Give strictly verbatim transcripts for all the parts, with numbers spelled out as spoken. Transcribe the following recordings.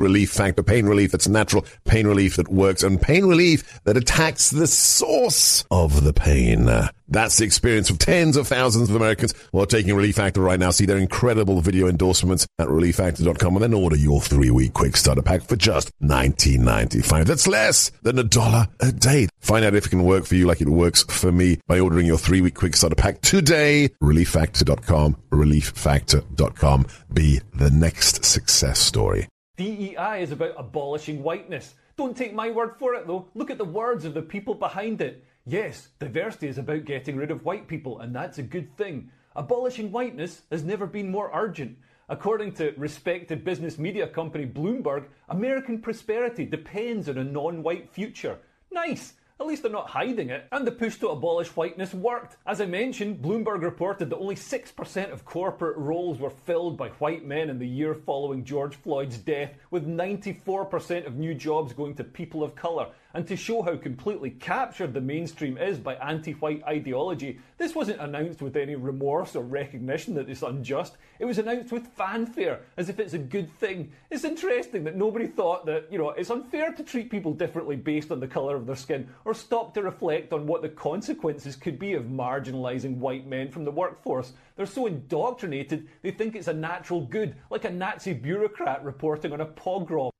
Relief Factor. Pain relief that's natural, pain relief that works, and pain relief that attacks the source of the pain. That's the experience of tens of thousands of Americans who are taking Relief Factor right now. See their incredible video endorsements at relief factor dot com and then order your three-week quick starter pack for just nineteen ninety-five. That's less than a dollar a day. Find out if it can work for you like it works for me by ordering your three-week quick starter pack today. relief factor dot com. relief factor dot com. Be the next success story. D E I is about abolishing whiteness. Don't take my word for it, though. Look at the words of the people behind it. Yes, diversity is about getting rid of white people, and that's a good thing. Abolishing whiteness has never been more urgent. According to respected business media company Bloomberg, American prosperity depends on a non-white future. Nice! At least they're not hiding it. And the push to abolish whiteness worked. As I mentioned, Bloomberg reported that only six percent of corporate roles were filled by white men in the year following George Floyd's death, with ninety-four percent of new jobs going to people of colour. And to show how completely captured the mainstream is by anti-white ideology, this wasn't announced with any remorse or recognition that it's unjust. It was announced with fanfare, as if it's a good thing. It's interesting that nobody thought that, you know, it's unfair to treat people differently based on the colour of their skin, or stop to reflect on what the consequences could be of marginalising white men from the workforce. They're so indoctrinated, they think it's a natural good, like a Nazi bureaucrat reporting on a pogrom.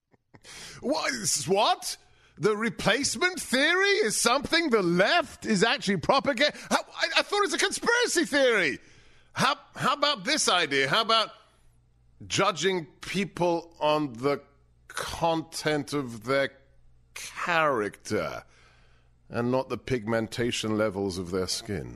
What? What? The replacement theory is something the left is actually propagating? I, I thought it was a conspiracy theory. How, how about this idea? How about judging people on the content of their character and not the pigmentation levels of their skin?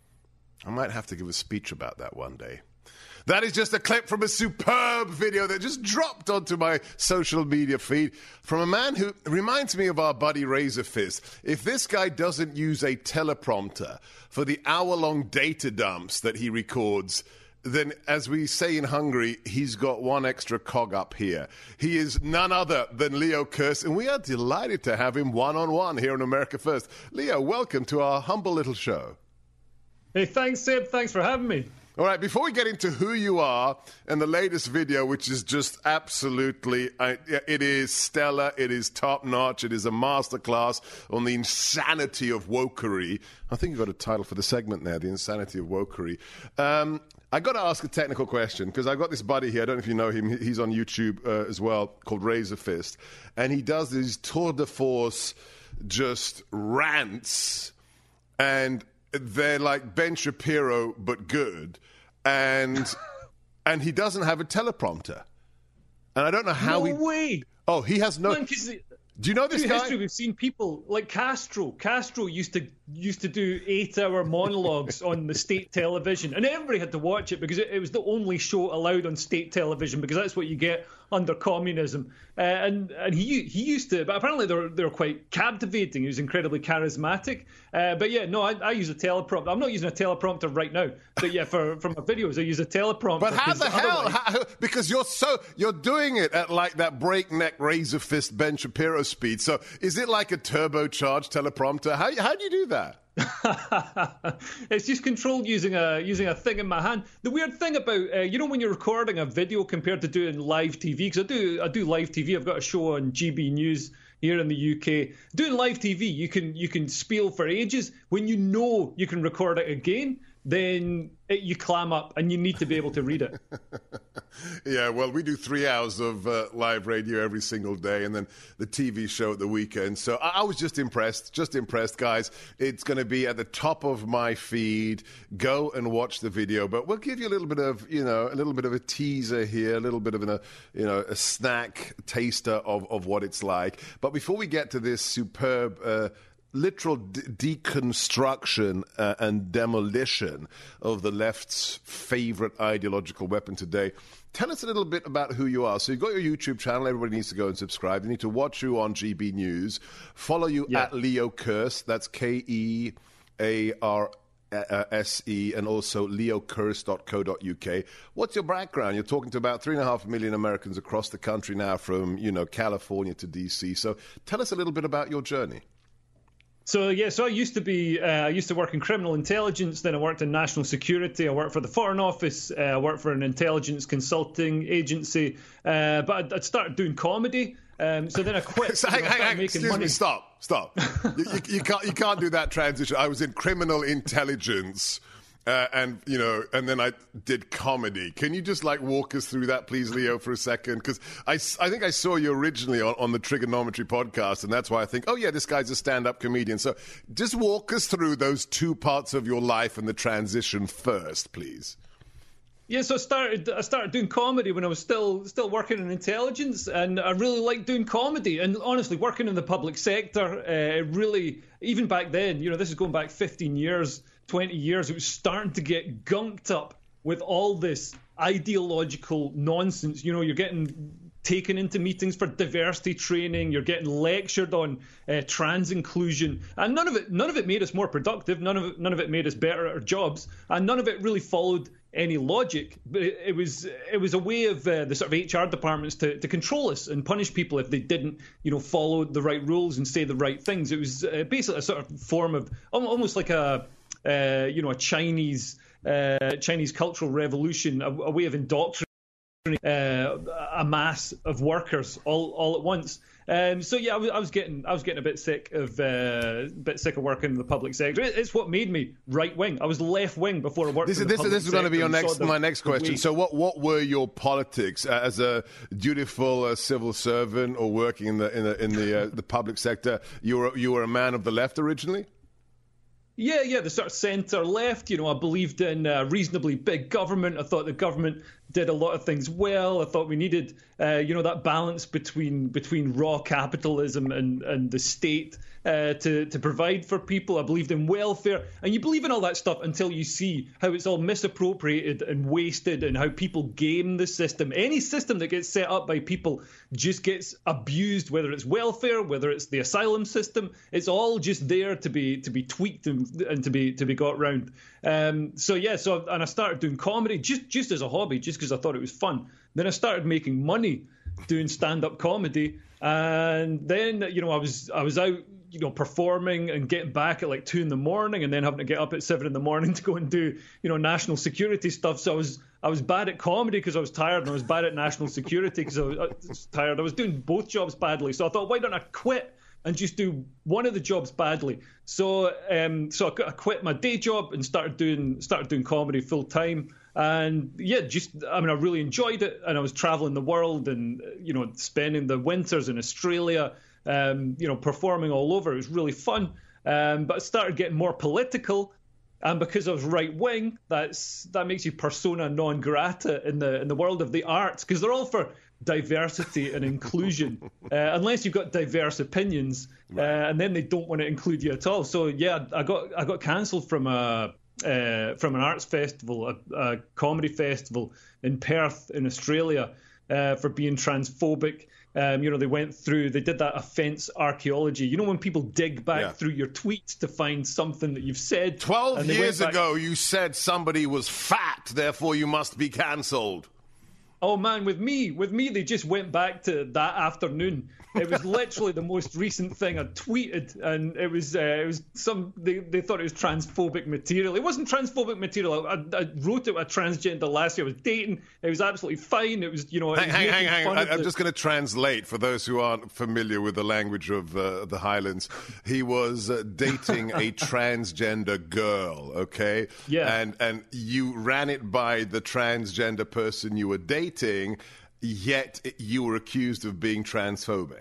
I might have to give a speech about that one day. That is just a clip from a superb video that just dropped onto my social media feed from a man who reminds me of our buddy Razorfist. If this guy doesn't use a teleprompter for the hour-long data dumps that he records, then, as we say in Hungary, he's got one extra cog up here. He is none other than Leo Kearse, and we are delighted to have him one-on-one here on America First. Leo, welcome to our humble little show. Hey, thanks, Seb. Thanks for having me. All right, before we get into who you are and the latest video, which is just absolutely, uh, it is stellar, it is top-notch, it is a masterclass on the insanity of wokery. I think you've got a title for the segment there, The Insanity of Wokery. Um, I got to ask a technical question, because I've got this buddy here, I don't know if you know him, he's on YouTube uh, as well, called Razorfist, and he does these tour de force just rants, and they're like Ben Shapiro, but good. And and he doesn't have a teleprompter. And I don't know how no he... No way! Oh, he has no... Man, do you know this through guy? history, we've seen people like Castro. Castro used to used to do eight-hour monologues on the state television. And everybody had to watch it because it, it was the only show allowed on state television, because that's what you get under communism. Uh, and and he he used to, but apparently they're they're quite captivating. He was incredibly charismatic. Uh, but yeah, no, I, I use a teleprompter. I'm not using a teleprompter right now. But yeah, for, for my videos, I use a teleprompter. But how the hell? How, because you're so you're doing it at like that breakneck razor fist Ben Shapiro speed. So is it like a turbocharged teleprompter? How how do you do that? It's just controlled using a using a thing in my hand. The weird thing about uh, you know when you're recording a video compared to doing live T V, because I do I do live T V. I've got a show on G B News here in the U K. Doing live T V, you can you can spiel for ages. When you know you can record it again, then it, you clam up and you need to be able to read it. Yeah, well, we do three hours of uh, live radio every single day, and then the T V show at the weekend. So I, I was just impressed, just impressed, guys. It's going to be at the top of my feed. Go and watch the video, but we'll give you a little bit of, you know, a little bit of a teaser here, a little bit of a, you know, a snack taster of, of what it's like. But before we get to this superb uh, literal de- deconstruction uh, and demolition of the left's favorite ideological weapon today, tell us a little bit about who you are. So you've got your YouTube channel. Everybody needs to go and subscribe. They need to watch you on G B News. Follow you yeah. at Leo Kearse. That's K E A R S E, and also leo kearse dot co dot U K. What's your background? You're talking to about three and a half million Americans across the country now, from, you know, California to D C. So tell us a little bit about your journey. So, yeah, so I used to be, uh, I used to work in criminal intelligence, then I worked in national security, I worked for the Foreign Office, uh, I worked for an intelligence consulting agency, uh, but I'd, I'd started doing comedy, um, so then I quit. So, hang, I hang, hang, making excuse money. me, stop, stop. you, you, you, can't, you can't do that transition. I was in criminal intelligence. Uh, and, you know, and then I did comedy. Can you just, like, walk us through that, please, Leo, for a second? Because I, I think I saw you originally on, on the Trigonometry podcast, and that's why I think, oh, yeah, this guy's a stand-up comedian. So just walk us through those two parts of your life and the transition first, please. Yeah, so I started I started doing comedy when I was still still working in intelligence, and I really liked doing comedy. And honestly, working in the public sector, uh, it really, even back then, you know, this is going back fifteen years, twenty years, it was starting to get gunked up with all this ideological nonsense. You know, you're getting taken into meetings for diversity training, you're getting lectured on uh, trans inclusion, and none of it none of it made us more productive, none of it none of it made us better at our jobs, and none of it really followed any logic. But it, it was it was a way of uh, the sort of H R departments to, to control us and punish people if they didn't, you know, follow the right rules and say the right things. It was uh, basically a sort of form of almost like a uh, you know a Chinese uh, Chinese cultural revolution, a, a way of indoctrinating Uh, a mass of workers all, all at once. Um, so yeah, I was, I was getting I was getting a bit sick of uh, a bit sick of working in the public sector. It, it's what made me right wing. I was left wing before I worked. This, in the this, public this is going to be your sector next the, my next question. the So what what were your politics uh, as a dutiful uh, civil servant or working in the in the in the, uh, the public sector? You were you were a man of the left originally. Yeah, yeah, the sort of centre left. You know, I believed in uh, reasonably big government. I thought the government did a lot of things well. I thought we needed, uh, you know, that balance between between raw capitalism and, and the state uh, to to provide for people. I believed in welfare, and you believe in all that stuff until you see how it's all misappropriated and wasted, and how people game the system. Any system that gets set up by people just gets abused, whether it's welfare, whether it's the asylum system. It's all just there to be to be tweaked and, and to be to be got round. Um, so yeah, so and I started doing comedy just just as a hobby, just because I thought it was fun. Then I started making money doing stand-up comedy, and then you know I was I was out you know performing and getting back at like two in the morning, and then having to get up at seven in the morning to go and do you know national security stuff. So I was I was bad at comedy because I was tired, and I was bad at national security because I, I was tired. I was doing both jobs badly, so I thought, why don't I quit and just do one of the jobs badly? So um, so I quit my day job and started doing started doing comedy full time. And yeah, just I mean, I really enjoyed it, and I was traveling the world, and you know, spending the winters in Australia, um, you know, performing all over. It was really fun. Um, but I started getting more political, and because I was right wing, that's that makes you persona non grata in the in the world of the arts, because they're all for diversity and inclusion, uh, unless you've got diverse opinions, right. uh, and then they don't want to include you at all. So yeah, I got I got cancelled from a. Uh, from an arts festival, a, a comedy festival in Perth in Australia, uh, for being transphobic. Um, you know, they went through, they did that offence archaeology. You know, when people dig back yeah. through your tweets to find something that you've said. Twelve years back... ago, you said somebody was fat, therefore you must be cancelled. Oh man, with me, with me, they just went back to that afternoon. It was literally the most recent thing I tweeted, and it was uh, it was some they, they thought it was transphobic material. It wasn't transphobic material. I, I wrote it with a transgender lassie I was dating. It was absolutely fine. It was you know. Hang, hang, hang, hang. I, I'm the... just going to translate for those who aren't familiar with the language of uh, the Highlands. He was uh, dating a transgender girl. Okay. Yeah. And and you ran it by the transgender person you were dating. Yet you were accused of being transphobic.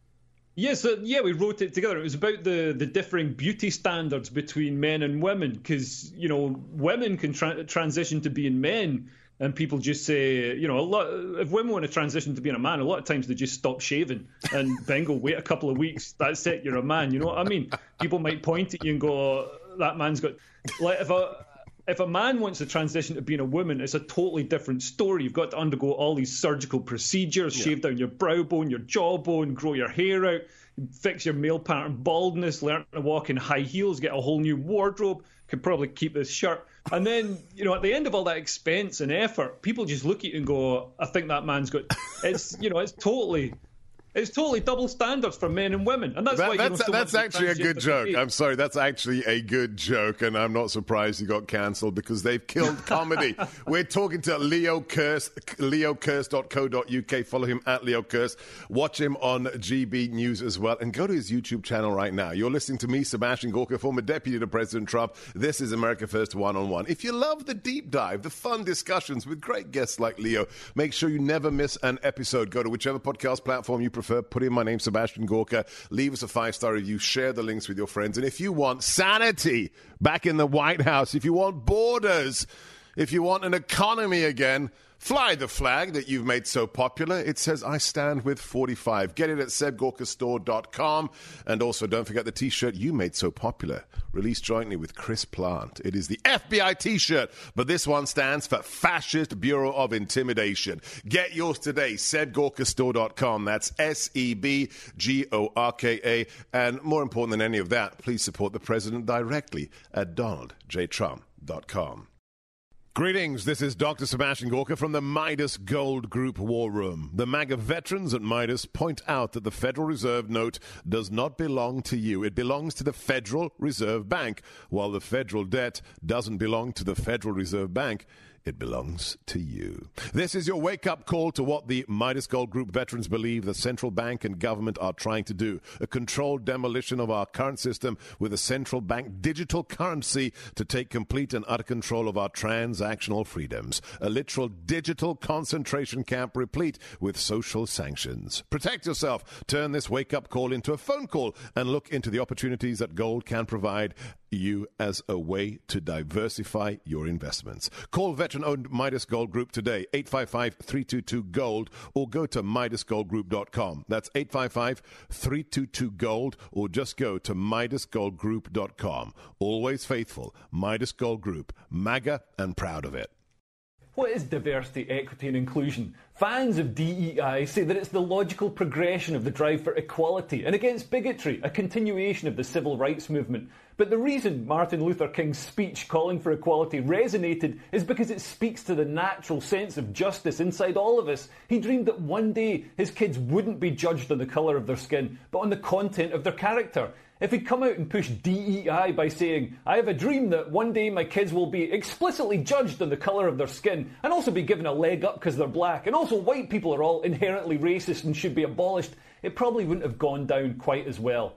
Yeah, so yeah, we wrote it together. It was about the, the differing beauty standards between men and women, because you know women can tra- transition to being men, and people just say, you know, a lot. If women want to transition to being a man, a lot of times they just stop shaving and bingo, wait a couple of weeks, that's it, you're a man. You know what I mean? People might point at you and go, oh, that man's got like if a. If a man wants to transition to being a woman, it's a totally different story. You've got to undergo all these surgical procedures, yeah. shave down your brow bone, your jawbone, grow your hair out, fix your male pattern baldness, learn to walk in high heels, get a whole new wardrobe, could probably keep this shirt. And then, you know, at the end of all that expense and effort, people just look at you and go, I think that man's got... It's, you know, it's totally... It's totally double standards for men and women, and that's that, why you that's, know, so that's much actually a good joke. I'm sorry, that's actually a good joke, and I'm not surprised he got cancelled because they've killed comedy. We're talking to Leo Kearse, leo kearse dot co dot uk. Follow him at Leo Kearse. Watch him on G B News as well, and go to his YouTube channel right now. You're listening to me, Sebastian Gorka, former deputy to President Trump. This is America First One on One. If you love the deep dive, the fun discussions with great guests like Leo, make sure you never miss an episode. Go to whichever podcast platform you prefer. Put in my name, Sebastian Gorka. Leave us a five-star review. Share the links with your friends. And if you want sanity back in the White House, if you want borders, if you want an economy again, fly the flag that you've made so popular. It says, I stand with forty-five. Get it at seb gorka store dot com. And also, don't forget the T-shirt you made so popular, released jointly with Chris Plant. It is the F B I T-shirt, but this one stands for Fascist Bureau of Intimidation. Get yours today, seb gorka store dot com. That's S E B G O R K A. And more important than any of that, please support the president directly at donald j trump dot com. Greetings, this is Doctor Sebastian Gorka from the Midas Gold Group War Room. The MAGA veterans at Midas point out that the Federal Reserve note does not belong to you. It belongs to the Federal Reserve Bank, while the federal debt doesn't belong to the Federal Reserve Bank. It belongs to you. This is your wake-up call to what the Midas Gold Group veterans believe the central bank and government are trying to do. A controlled demolition of our current system with a central bank digital currency to take complete and utter control of our transactional freedoms. A literal digital concentration camp replete with social sanctions. Protect yourself. Turn this wake-up call into a phone call and look into the opportunities that gold can provide you as a way to diversify your investments. Call veteran-owned Midas Gold Group today, eight five five, three two two, GOLD, or go to midas gold group dot com. That's eight five five, three two two, GOLD, or just go to midas gold group dot com. Always faithful, Midas Gold Group, MAGA, and proud of it. What is diversity, equity and inclusion? Fans of D E I say that it's the logical progression of the drive for equality and against bigotry, a continuation of the civil rights movement. But the reason Martin Luther King's speech calling for equality resonated is because it speaks to the natural sense of justice inside all of us. He dreamed that one day his kids wouldn't be judged on the colour of their skin, but on the content of their character. If he'd come out and pushed D E I by saying, I have a dream that one day my kids will be explicitly judged on the colour of their skin and also be given a leg up because they're black, and also white people are all inherently racist and should be abolished, it probably wouldn't have gone down quite as well.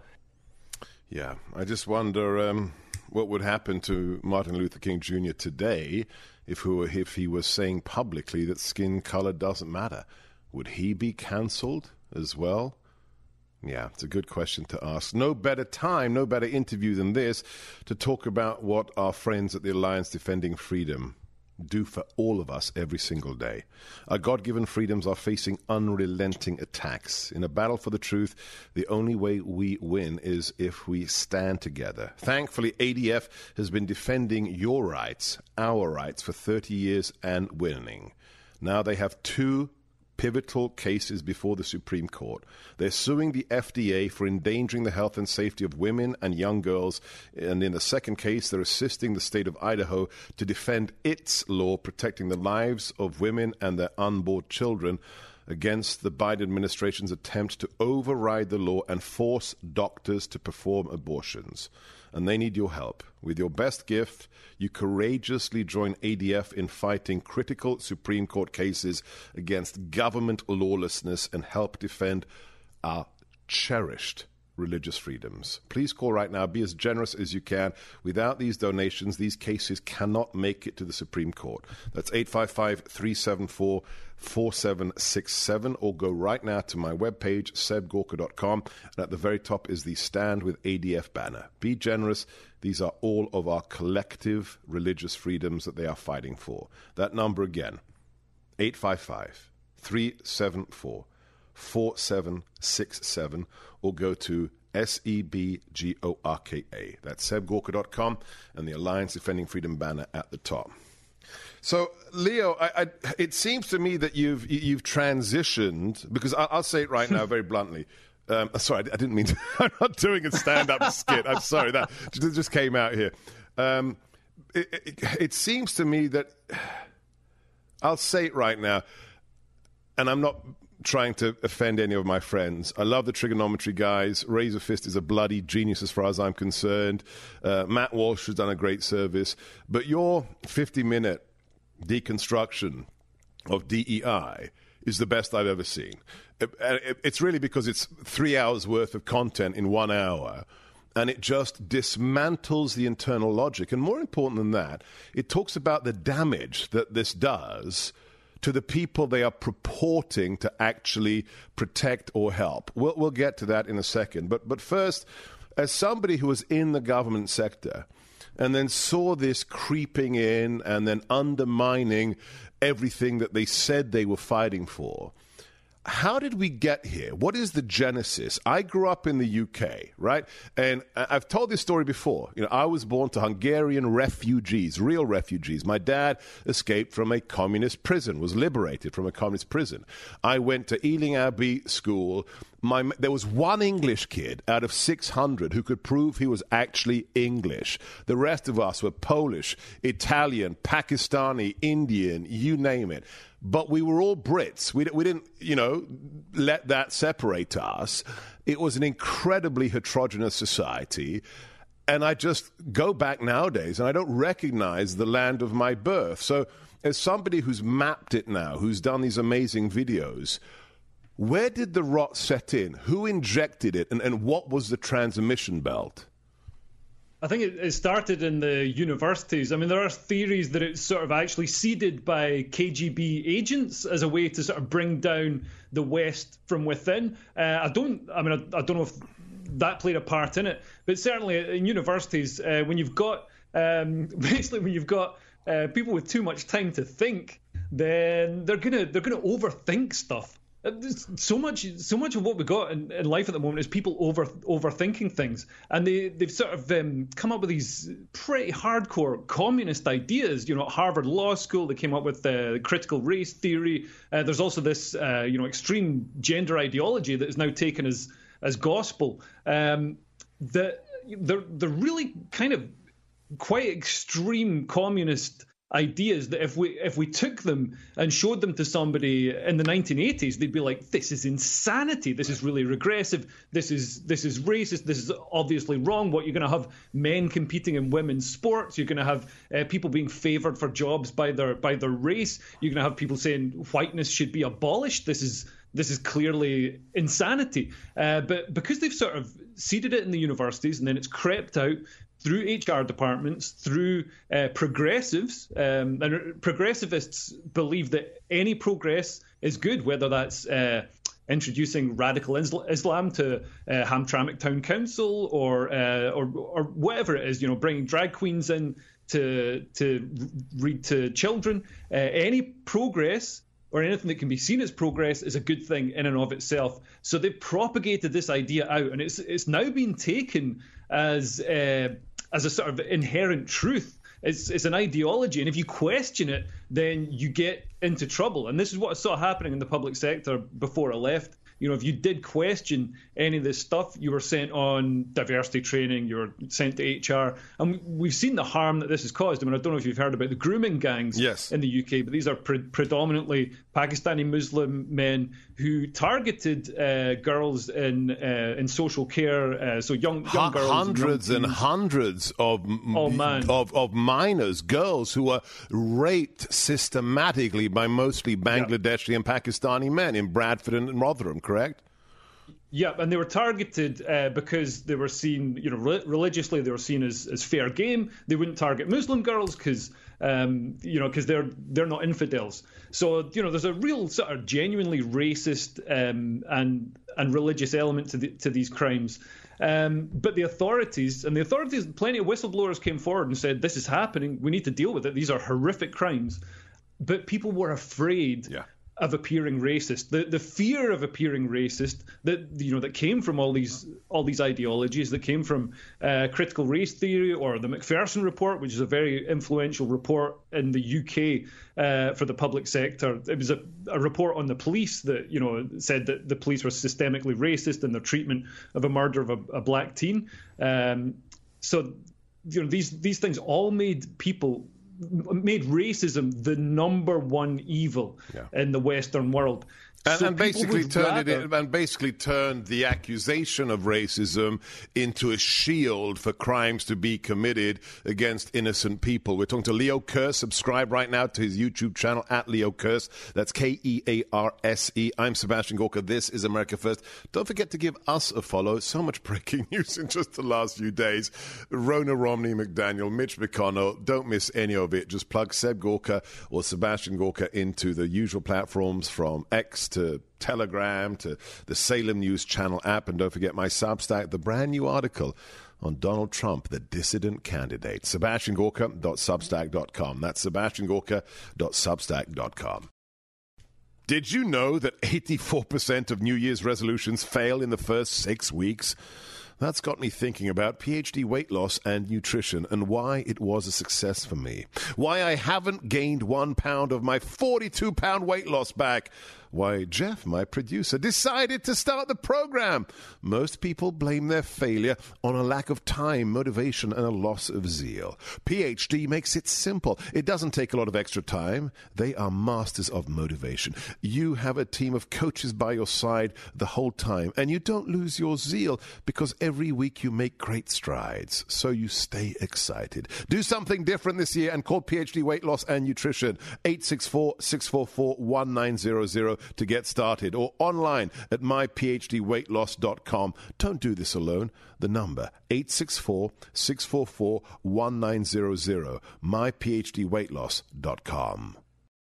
Yeah, I just wonder um, what would happen to Martin Luther King Junior today if he, were, if he was saying publicly that skin color doesn't matter. Would he be cancelled as well? Yeah, it's a good question to ask. No better time, no better interview than this to talk about what our friends at the Alliance Defending Freedom do for all of us every single day. Our God-given freedoms are facing unrelenting attacks. In a battle for the truth, the only way we win is if we stand together. Thankfully, A D F has been defending your rights, our rights, for thirty years and winning. Now they have two pivotal cases before the Supreme Court. They're suing the F D A for endangering the health and safety of women and young girls. And in the second case, they're assisting the state of Idaho to defend its law protecting the lives of women and their unborn children against the Biden administration's attempt to override the law and force doctors to perform abortions. And they need your help. With your best gift, you courageously join A D F in fighting critical Supreme Court cases against government lawlessness and help defend our cherished religious freedoms. Please call right now. Be as generous as you can. Without these donations, these cases cannot make it to the Supreme Court. That's eight five five, three seven four, four seven six seven, or go right now to my webpage, seb gorka dot com, and at the very top is the Stand with A D F banner. Be generous. These are all of our collective religious freedoms that they are fighting for. That number again, eight five five, three seven four, four seven six seven, or go to S E B G O R K A. That's seb gorka dot com and the Alliance Defending Freedom banner at the top. So, Leo, I, I, it seems to me that you've you've transitioned, because I, I'll say it right now very bluntly. Um, sorry, I didn't mean to. I'm not doing a stand-up skit. I'm sorry. That just came out here. Um, it, it, it seems to me that, I'll say it right now, and I'm not trying to offend any of my friends. I love the trigonometry guys. Razor Fist is a bloody genius as far as I'm concerned. Uh, Matt Walsh has done a great service. But your fifty-minute deconstruction of D E I is the best I've ever seen. It, it, it's really because it's three hours worth of content in one hour, and it just dismantles the internal logic. And more important than that, it talks about the damage that this does to the people they are purporting to actually protect or help. We'll, we'll get to that in a second. But, but first, as somebody who was in the government sector and then saw this creeping in and then undermining everything that they said they were fighting for, how did we get here? What is the genesis? I grew up in the U K, right? And I've told this story before. You know, I was born to Hungarian refugees, real refugees. My dad escaped from a communist prison, was liberated from a communist prison. I went to Ealing Abbey School. My, there was one English kid out of six hundred who could prove he was actually English. The rest of us were Polish, Italian, Pakistani, Indian, you name it. But we were all Brits. We, we didn't, you know, let that separate us. It was an incredibly heterogeneous society. And I just go back nowadays and I don't recognize the land of my birth. So as somebody who's mapped it now, who's done these amazing videos, where did the rot set in? Who injected it? And, and what was the transmission belt? I think it started in the universities. I mean, there are theories that it's sort of actually seeded by K G B agents as a way to sort of bring down the West from within. Uh, I don't, I mean, I, I don't know if that played a part in it, but certainly in universities, uh, when you've got, um, basically when you've got uh, people with too much time to think, then they're gonna they're gonna overthink stuff. So much, so much of what we got in, in life at the moment is people over overthinking things, and they they've sort of um, come up with these pretty hardcore communist ideas. You know, at Harvard Law School, they came up with the critical race theory. Uh, there's also this, uh, you know, extreme gender ideology that is now taken as as gospel. Um, the they're they're really kind of quite extreme communist ideas that if we if we took them and showed them to somebody in the nineteen eighties, they'd be like, this is insanity, this is really regressive, this is this is racist, this is obviously wrong. What, you're going to have men competing in women's sports, you're going to have uh, people being favored for jobs by their by their race, you're going to have people saying whiteness should be abolished. This is This is clearly insanity. Uh, but because they've sort of seeded it in the universities and then it's crept out through H R departments, through uh, progressives, um, and progressivists believe that any progress is good, whether that's uh, introducing radical Islam to uh, Hamtramck Town Council or, uh, or or whatever it is, you know, bringing drag queens in to, to read to children. Uh, any progress or anything that can be seen as progress is a good thing in and of itself. So they've propagated this idea out, and it's it's now been taken as uh, as a sort of inherent truth. It's it's an ideology, and if you question it, then you get into trouble. And this is what I saw happening in the public sector before I left. You know, if you did question any of this stuff, you were sent on diversity training, you were sent to H R. And we've seen the harm that this has caused. I mean, I don't know if you've heard about the grooming gangs yes. in the U K, but these are pre- predominantly Pakistani Muslim men who targeted uh, girls in uh, in social care, uh, so young, young girls. Hundreds and, young and hundreds of, oh, man. of of minors, girls who were raped systematically by mostly Bangladeshi yeah. and Pakistani men in Bradford and Rotherham, correct? Yeah, and they were targeted uh, because they were seen, you know, re- religiously they were seen as, as fair game. They wouldn't target Muslim girls because, um, you know, because they're they're not infidels. So, you know, there's a real sort of genuinely racist um, and and religious element to the, to these crimes. Um, but the authorities, and the authorities, plenty of whistleblowers came forward and said, this is happening, we need to deal with it. These are horrific crimes. But people were afraid. Yeah. Of appearing racist, the the fear of appearing racist that you know that came from all these all these ideologies, that came from uh, critical race theory or the Macpherson report, which is a very influential report in the U K uh, for the public sector. It was a, a report on the police that you know said that the police were systemically racist in their treatment of a murder of a, a black teen. Um, so you know these these things all made people. made racism the number one evil yeah. in the Western world. And, so and basically turned rather... it in, and basically turned the accusation of racism into a shield for crimes to be committed against innocent people. We're talking to Leo Kearse. Subscribe right now to his YouTube channel at Leo Kearse. That's K E A R S E. I'm Sebastian Gorka. This is America First. Don't forget to give us a follow. So much breaking news in just the last few days. Rona Romney McDaniel, Mitch McConnell. Don't miss any of it. Just plug Seb Gorka or Sebastian Gorka into the usual platforms from X to Telegram to the Salem News Channel app. And don't forget my Substack, the brand new article on Donald Trump, the dissident candidate. sebastian gorka dot substack dot com. That's sebastian gorka dot substack dot com. Did you know that eighty-four percent of New Year's resolutions fail in the first six weeks? That's got me thinking about PhD weight loss and nutrition and why it was a success for me. Why I haven't gained one pound of my forty-two pound weight loss back. Why Jeff, my producer, decided to start the program. Most people blame their failure on a lack of time, motivation, and a loss of zeal. PhD makes it simple. It doesn't take a lot of extra time. They are masters of motivation. You have a team of coaches by your side the whole time, and you don't lose your zeal because every week you make great strides, so you stay excited. Do something different this year and call PhD Weight Loss and Nutrition eight six four, six four four, one nine zero zero to get started, or online at my p h d weight loss dot com. Don't do this alone. The number eight six four, six four four, one nine zero zero, my p h d weight loss dot com.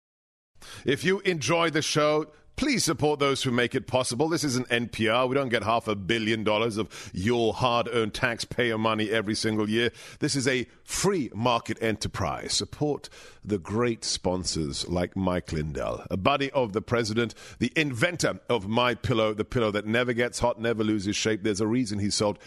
If you enjoy the show, please support those who make it possible. This isn't N P R. We don't get half a billion dollars of your hard-earned taxpayer money every single year. This is a free market enterprise. Support the great sponsors like Mike Lindell, a buddy of the president, the inventor of My Pillow, the pillow that never gets hot, never loses shape. There's a reason he sold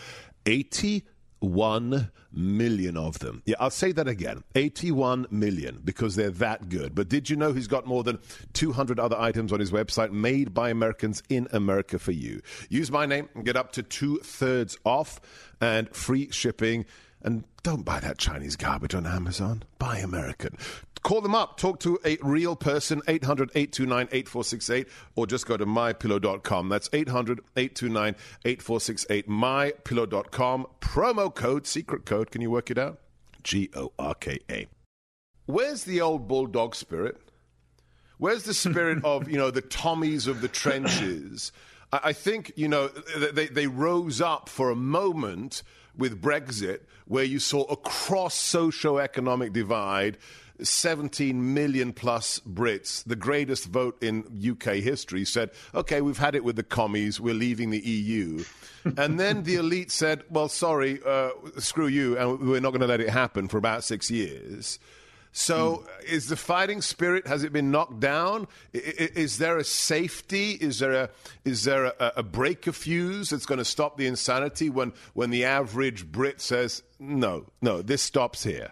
eighty-one million of them. Yeah, I'll say that again. eighty-one million, because they're that good. But did you know he's got more than two hundred other items on his website made by Americans in America for you? Use my name and get up to two-thirds off and free shipping. And don't buy that Chinese garbage on Amazon. Buy American. Call them up. Talk to a real person, eight hundred, eight two nine, eight four six eight, or just go to my pillow dot com. That's eight hundred, eight two nine, eight four six eight, my pillow dot com. Promo code, secret code, can you work it out? G O R K A. Where's the old bulldog spirit? Where's the spirit of, you know, the Tommies of the trenches? I, I think, you know, they, they rose up for a moment with Brexit, where you saw across socio-economic divide, seventeen million plus Brits, the greatest vote in U K history, said, okay, we've had it with the commies, we're leaving the E U. And then the elite said, well, sorry, uh, screw you, and we're not going to let it happen for about six years. So mm. is the fighting spirit, has it been knocked down? I, is there a safety? Is there a is there a, a break a fuse that's going to stop the insanity when, when the average Brit says, no, no, this stops here?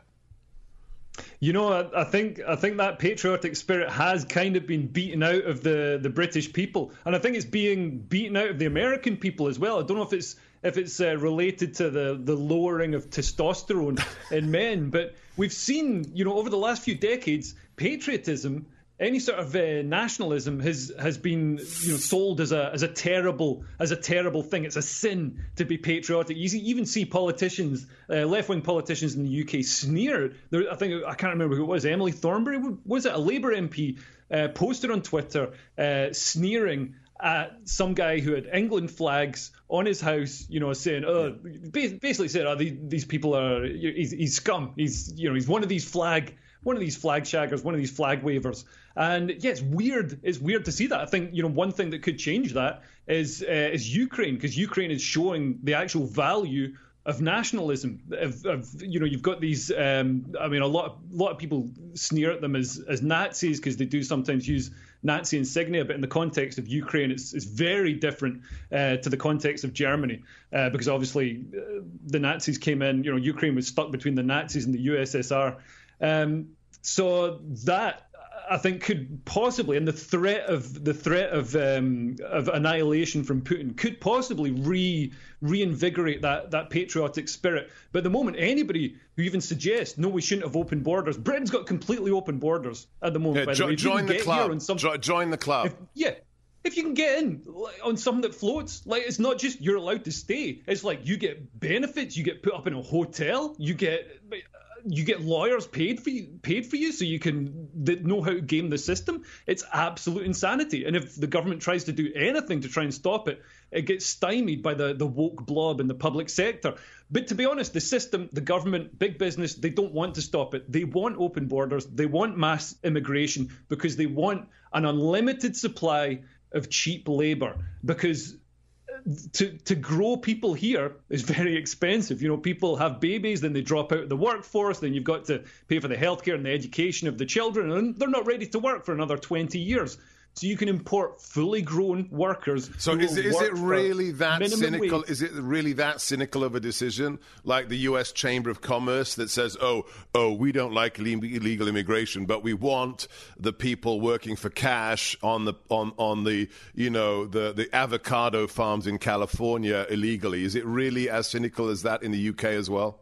You know, I, I think I think that patriotic spirit has kind of been beaten out of the, the British people, and I think it's being beaten out of the American people as well. I don't know if it's if it's uh, related to the, the lowering of testosterone in men, but we've seen, you know, over the last few decades, patriotism, any sort of uh, nationalism has has been, you know, sold as a as a terrible as a terrible thing. It's a sin to be patriotic. You see, even see politicians, uh, left wing politicians in the U K sneer. There, I think I can't remember who it was. Emily Thornberry, was it a Labour M P? Uh, posted on Twitter uh, sneering at some guy who had England flags on his house, you know, saying, "Oh, basically said, oh, these, these people are he's, he's scum. He's you know he's one of these flag." One of these flag shaggers, one of these flag wavers. And yeah, it's weird. It's weird to see that. I think, you know, one thing that could change that is uh, is Ukraine, because Ukraine is showing the actual value of nationalism. Of, of you know, you've got these. Um, I mean, a lot, of, lot of people sneer at them as as Nazis because they do sometimes use Nazi insignia, but in the context of Ukraine, it's it's very different uh, to the context of Germany, uh, because obviously uh, the Nazis came in. You know, Ukraine was stuck between the Nazis and the U S S R. Um, so that I think could possibly, and the threat of the threat of um, of annihilation from Putin could possibly re reinvigorate that that patriotic spirit. But at the moment, anybody who even suggests no, we shouldn't have open borders. Britain's got completely open borders at the moment. Yeah, by jo- the way. Join the club. Some, jo- join the club. If, yeah. if you can get in on something that floats, like it's not just you're allowed to stay. It's like you get benefits, you get put up in a hotel, you get you get lawyers paid for you, paid for you, so you can know how to game the system. It's absolute insanity. And if the government tries to do anything to try and stop it, it gets stymied by the, the woke blob in the public sector. But to be honest, the system, the government, big business, they don't want to stop it. They want open borders. They want mass immigration because they want an unlimited supply of cheap labour. Because to to grow people here is very expensive. You know, people have babies, then they drop out of the workforce, then you've got to pay for the healthcare and the education of the children, and they're not ready to work for another twenty years. So you can import fully grown workers. So is, is it really that cynical? Wage. Is it really that cynical of a decision, like the U S Chamber of Commerce that says, "Oh, oh, we don't like illegal immigration, but we want the people working for cash on the on on the you know the the avocado farms in California illegally"? Is it really as cynical as that in the U K as well?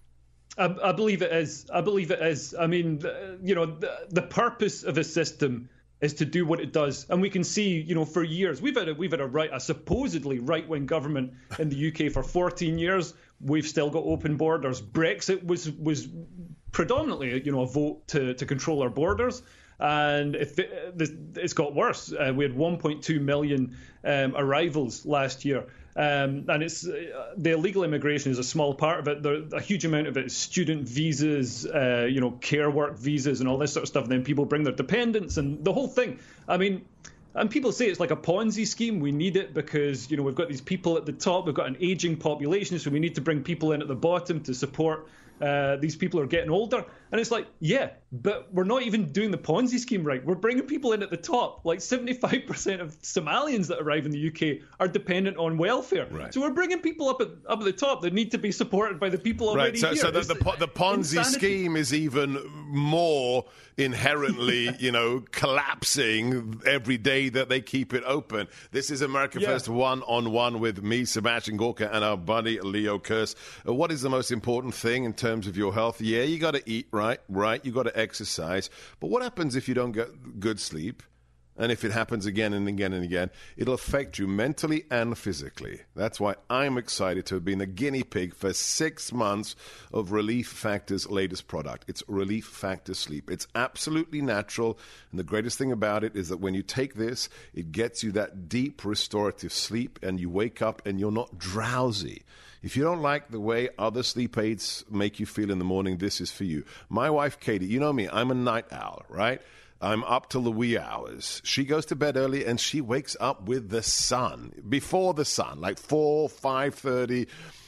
I, I believe it is. I believe it is. I mean, you know, the, the purpose of a system is to do what it does, and we can see, you know, for years we've had a, we've had a right, a supposedly right-wing government in the U K for fourteen years. We've still got open borders. Brexit was was predominantly, you know, a vote to to control our borders, and if it, it's got worse. Uh, we had one point two million um, arrivals last year. Um, and it's uh, the illegal immigration is a small part of it. There, a huge amount of it is student visas, uh, you know, care work visas and all this sort of stuff. And then people bring their dependents and the whole thing. I mean, and people say it's like a Ponzi scheme. We need it because, you know, we've got these people at the top. We've got an aging population, so we need to bring people in at the bottom to support uh, these people who are getting older. And it's like, yeah, but we're not even doing the Ponzi scheme right. We're bringing people in at the top. Like seventy-five percent of Somalians that arrive in the U K are dependent on welfare. Right. So we're bringing people up at up at the top that need to be supported by the people already right. So, here. so the, the, the Ponzi insanity. scheme is even more inherently, you know, collapsing every day that they keep it open. This is America yeah. First one-on-one with me, Sebastian Gorka, and our buddy Leo Kearse. Uh, what is the most important thing in terms of your health? Yeah, you got to eat right, right? You got to exercise. But what happens if you don't get good sleep? And if it happens again and again and again, it'll affect you mentally and physically. That's why I'm excited to have been a guinea pig for six months of Relief Factor's latest product. It's Relief Factor Sleep. It's absolutely natural. And the greatest thing about it is that when you take this, it gets you that deep restorative sleep and you wake up and you're not drowsy. If you don't like the way other sleep aids make you feel in the morning, this is for you. My wife, Katie, you know me, I'm a night owl, right? I'm up till the wee hours. She goes to bed early and she wakes up with the sun, before the sun, like four, five thirty.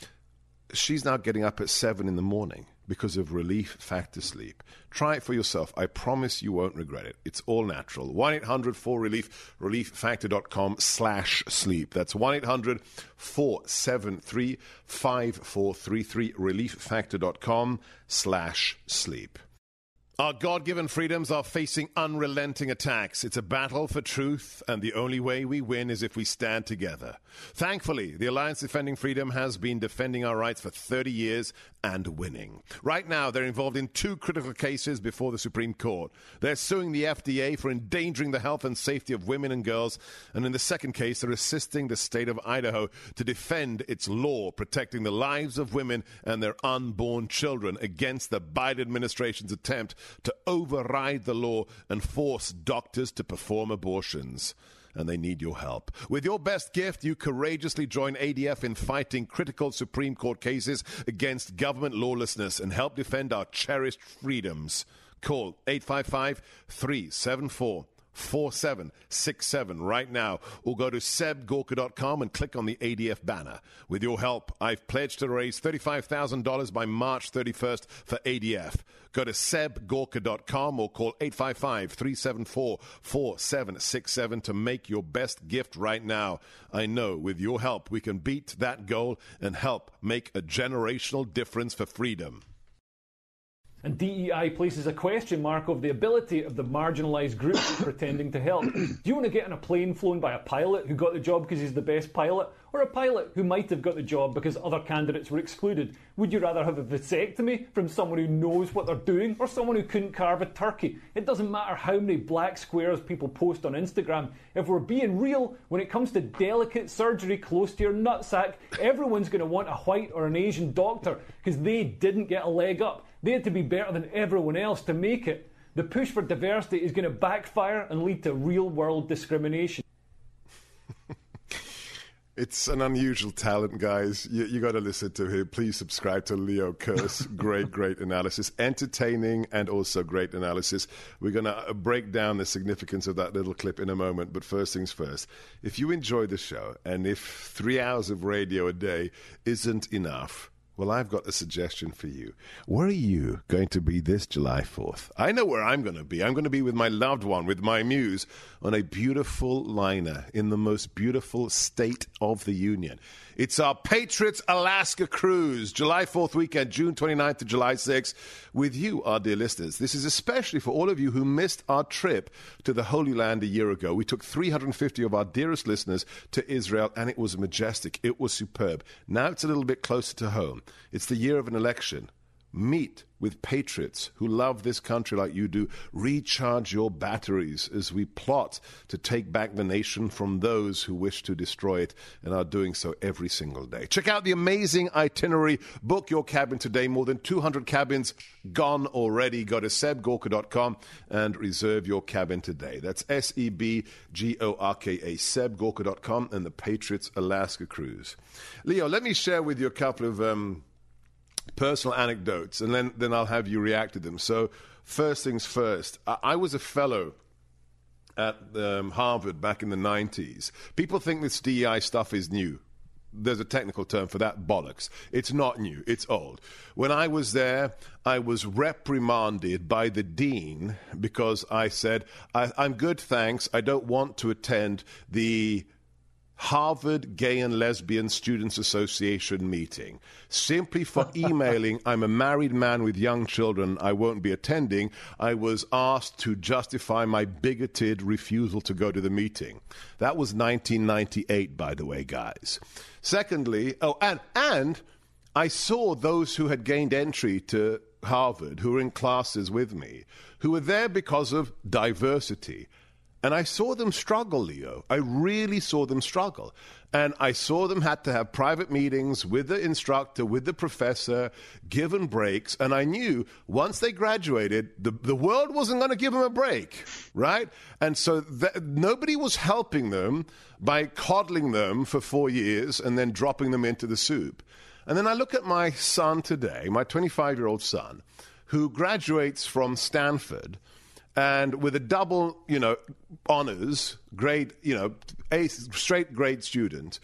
She's now getting up at seven in the morning because of Relief Factor Sleep. Try it for yourself. I promise you won't regret it. It's all natural. one eight hundred four relief, relieffactor.com slash sleep. That's one eight hundred four seven three five four three three, relieffactor.com slash sleep. Our God-given freedoms are facing unrelenting attacks. It's a battle for truth, and the only way we win is if we stand together. Thankfully, the Alliance Defending Freedom has been defending our rights for thirty years and winning. Right now, they're involved in two critical cases before the Supreme Court. They're suing the F D A for endangering the health and safety of women and girls, and in the second case, they're assisting the state of Idaho to defend its law protecting the lives of women and their unborn children against the Biden administration's attempt to override the law and force doctors to perform abortions. And they need your help. With your best gift, you courageously join A D F in fighting critical Supreme Court cases against government lawlessness and help defend our cherished freedoms. Call eight five five, three seven four, four seven six seven right now, or go to seb gorka dot com and click on the A D F banner. With your help, I've pledged to raise thirty-five thousand dollars by March thirty-first for A D F. Go to seb gorka dot com or call eight five five, three seven four, four seven six seven to make your best gift right now. I know with your help we can beat that goal and help make a generational difference for freedom. And D E I places a question mark over the ability of the marginalised group pretending to help. Do you want to get on a plane flown by a pilot who got the job because he's the best pilot, or a pilot who might have got the job because other candidates were excluded? Would you rather have a vasectomy from someone who knows what they're doing, or someone who couldn't carve a turkey? It doesn't matter how many black squares people post on Instagram. If we're being real, when it comes to delicate surgery close to your nutsack, everyone's going to want a white or an Asian doctor because they didn't get a leg up. They had to be better than everyone else to make it. The push for diversity is going to backfire and lead to real-world discrimination. It's an unusual talent, guys. You, you got to listen to him. Please subscribe to Leo Kearse. Great, great analysis. Entertaining and also great analysis. We're going to break down the significance of that little clip in a moment. But first things first, if you enjoy the show and if three hours of radio a day isn't enough, well, I've got a suggestion for you. Where are you going to be this July fourth? I know where I'm going to be. I'm going to be with my loved one, with my muse, on a beautiful liner in the most beautiful state of the Union. It's our Patriots Alaska cruise, July fourth weekend, June twenty-ninth to July sixth, with you, our dear listeners. This is especially for all of you who missed our trip to the Holy Land a year ago. We took three hundred fifty of our dearest listeners to Israel, and it was majestic. It was superb. Now it's a little bit closer to home. It's the year of an election. Meet with patriots who love this country like you do. Recharge your batteries as we plot to take back the nation from those who wish to destroy it and are doing so every single day. Check out the amazing itinerary. Book your cabin today. More than two hundred cabins gone already. Go to seb gorka dot com and reserve your cabin today. That's S E B G O R K A, seb gorka dot com, and the Patriots Alaska Cruise. Leo, let me share with you a couple of Um, personal anecdotes, and then, then I'll have you react to them. So first things first, I, I was a fellow at um, Harvard back in the nineties. People think this D E I stuff is new. There's a technical term for that, bollocks. It's not new, it's old. When I was there, I was reprimanded by the dean because I said, I, I'm good, thanks. I don't want to attend the Harvard Gay and Lesbian Students Association meeting. Simply for emailing, I'm a married man with young children, I won't be attending, I was asked to justify my bigoted refusal to go to the meeting. That was nineteen ninety-eight, by the way, guys. Secondly, oh, and, and I saw those who had gained entry to Harvard, who were in classes with me, who were there because of diversity. And I saw them struggle, Leo. I really saw them struggle. And I saw them had to have private meetings with the instructor, with the professor, given breaks. And I knew once they graduated, the, the world wasn't going to give them a break, right? And so th- nobody was helping them by coddling them for four years and then dropping them into the soup. And then I look at my son today, my twenty-five-year-old son, who graduates from Stanford, and with a double, you know, honors, grade, you know, a straight grade student.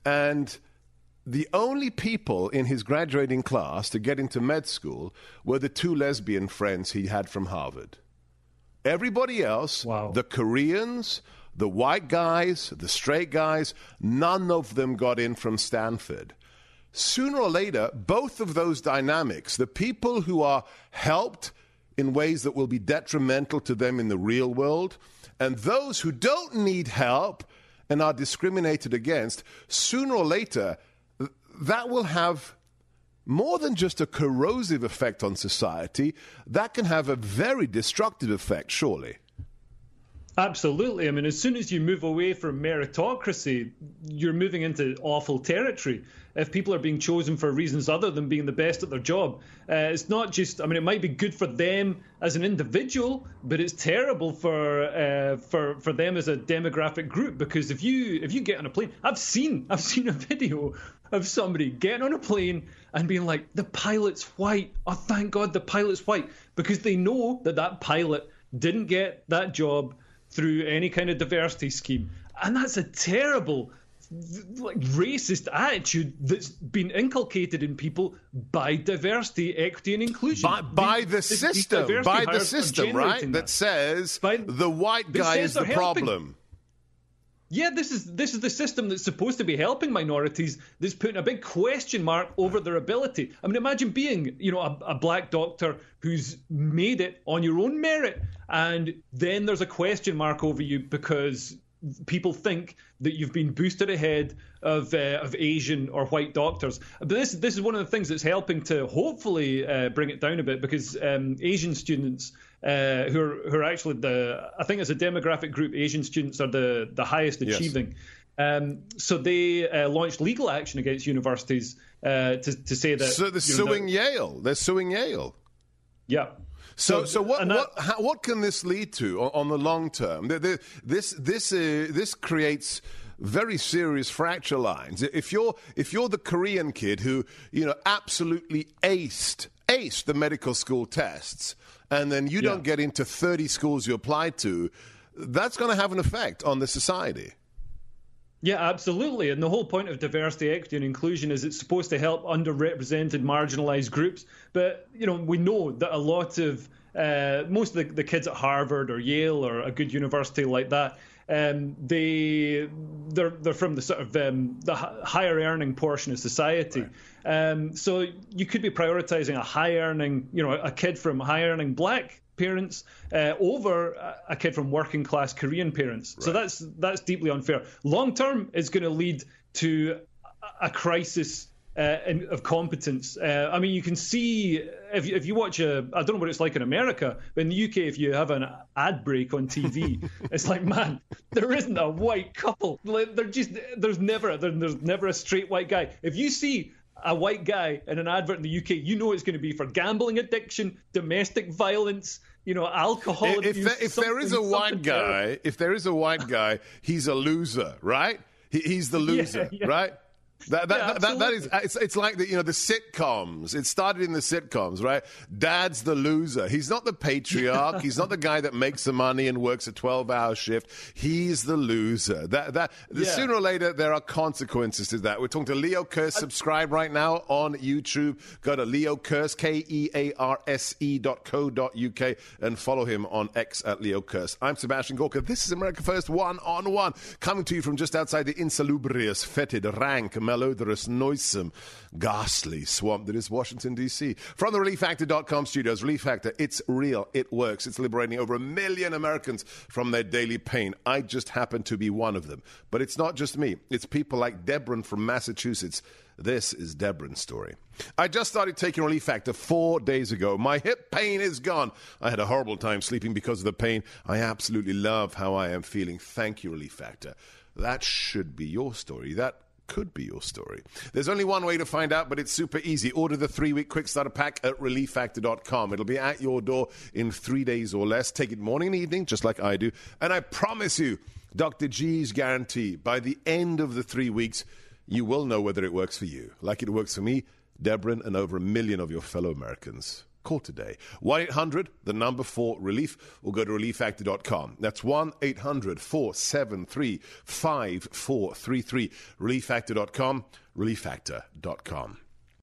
And the only people in his graduating class to get into med school were the two lesbian friends he had from Harvard. Everybody else, wow. The Koreans, the white guys, the straight guys, none of them got in from Stanford. Sooner or later, both of those dynamics, the people who are helped in ways that will be detrimental to them in the real world, and those who don't need help and are discriminated against, sooner or later, that will have more than just a corrosive effect on society. That can have a very destructive effect, surely. Absolutely. I mean, as soon as you move away from meritocracy, you're moving into awful territory. If people are being chosen for reasons other than being the best at their job, uh, it's not just, I mean, it might be good for them as an individual, but it's terrible for uh, for for them as a demographic group, because if you if you get on a plane, I've seen I've seen a video of somebody getting on a plane and being like, the pilot's white. Oh, thank God the pilot's white, because they know that that pilot didn't get that job through any kind of diversity scheme. And that's a terrible, like, racist attitude that's been inculcated in people by diversity, equity, and inclusion. By, by the, the system, by the system, right? That, that says by, the white guy is the problem. Yeah, this is this is the system that's supposed to be helping minorities that's putting a big question mark over their ability. I mean, imagine being, you know, a, a black doctor who's made it on your own merit, and then there's a question mark over you because people think that you've been boosted ahead of uh, of Asian or white doctors. But this this is one of the things that's helping to hopefully uh, bring it down a bit, because um, Asian students uh, who are who are actually the I think as a demographic group, Asian students are the the highest achieving. Yes. Um, so they uh, launched legal action against universities uh, to to say that. So they're suing Yale. They're suing Yale. Yeah. So, so what, that, what, how, what can this lead to on, on the long term? This, this, uh, this creates very serious fracture lines. If you're, if you're the Korean kid who, you know, absolutely aced, aced the medical school tests, and then you yeah. don't get into thirty schools you applied to, that's going to have an effect on the society. Yeah, absolutely. And the whole point of diversity, equity, and inclusion is it's supposed to help underrepresented, marginalized groups. But, you know, we know that a lot of, uh, most of the, the kids at Harvard or Yale or a good university like that, um, they, they're, they're from the sort of um, the higher earning portion of society. Right. Um, so you could be prioritizing a high earning, you know, a kid from high earning black parents uh, over a kid from working class Korean parents. Right. So that's that's deeply unfair. Long term, it's going to lead to a crisis uh, in, of competence. Uh, I mean, you can see if you, if you watch a, I don't know what it's like in America, but in the U K, if you have an ad break on T V, it's like, man, there isn't a white couple. They're just there's never there's never a straight white guy. If you see a white guy in an advert in the U K, you know it's going to be for gambling addiction, domestic violence, you know, alcohol if, abuse. If, there, if there is a white guy, terrible. if there is a white guy, he's a loser, right? He, he's the loser, yeah, yeah. right? That that, yeah, that, that that is it's it's like the you know the sitcoms. It started in the sitcoms, right? Dad's the loser. He's not the patriarch. He's not the guy that makes the money and works a twelve-hour shift. He's the loser. That that yeah. Sooner or later there are consequences to that. We're talking to Leo Kearse. Subscribe right now on YouTube. Go to Leo Kearse, K E A R S E dot co dot U K, and follow him on X at Leo Kearse. I'm Sebastian Gorka. This is America First One on One, coming to you from just outside the insalubrious, fetid, rank, malodorous, noisome, ghastly swamp that is Washington, D C From the relief factor dot com studios, Relief Factor, it's real, it works. It's liberating over a million Americans from their daily pain. I just happen to be one of them. But it's not just me. It's people like Debron from Massachusetts. This is Debron's story. I just started taking Relief Factor four days ago. My hip pain is gone. I had a horrible time sleeping because of the pain. I absolutely love how I am feeling. Thank you, Relief Factor. That should be your story. That could be your story. There's only one way to find out, but it's super easy. Order the three-week quick starter pack at relief factor dot com. It'll be at your door in three days or less. Take it morning and evening, just like I do. And I promise you, Doctor G's guarantee, by the end of the three weeks, you will know whether it works for you, like it works for me, Debron, and over a million of your fellow Americans. Call today. one eight hundred, the number four, relief, or go to relief factor dot com. That's one eight hundred, four seven three, five four three three. relief factor dot com, relief factor dot com.